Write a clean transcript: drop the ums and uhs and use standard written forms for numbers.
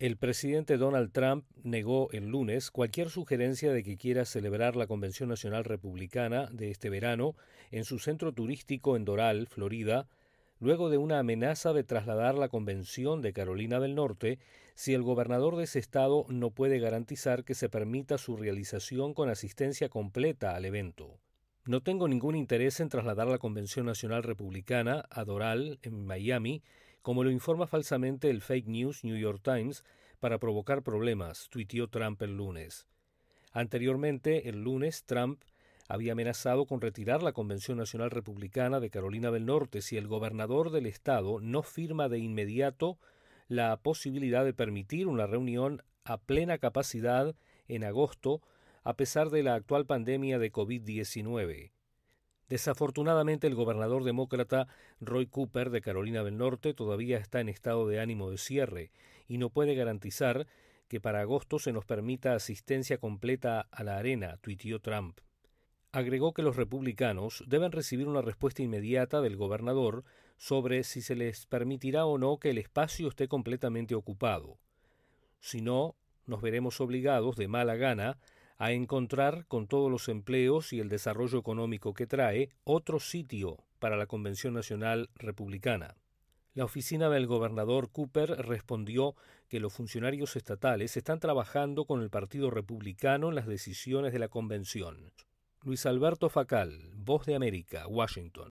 El presidente Donald Trump negó el lunes cualquier sugerencia de que quiera celebrar la Convención Nacional Republicana de este verano en su centro turístico en Doral, Florida, luego de una amenaza de trasladar la convención de Carolina del Norte si el gobernador de ese estado no puede garantizar que se permita su realización con asistencia completa al evento. No tengo ningún interés en trasladar la Convención Nacional Republicana a Doral, en Miami, como lo informa falsamente el fake news New York Times, para provocar problemas, tuiteó Trump el lunes. Anteriormente, el lunes, Trump había amenazado con retirar la Convención Nacional Republicana de Carolina del Norte si el gobernador del estado no firma de inmediato la posibilidad de permitir una reunión a plena capacidad en agosto, a pesar de la actual pandemia de COVID-19. Desafortunadamente, el gobernador demócrata Roy Cooper de Carolina del Norte todavía está en estado de ánimo de cierre y no puede garantizar que para agosto se nos permita asistencia completa a la arena, tuiteó Trump. Agregó que los republicanos deben recibir una respuesta inmediata del gobernador sobre si se les permitirá o no que el espacio esté completamente ocupado. Si no, nos veremos obligados de mala gana a encontrar, con todos los empleos y el desarrollo económico que trae, otro sitio para la Convención Nacional Republicana. La oficina del gobernador Cooper respondió que los funcionarios estatales están trabajando con el Partido Republicano en las decisiones de la convención. Luis Alberto Facal, Voz de América, Washington.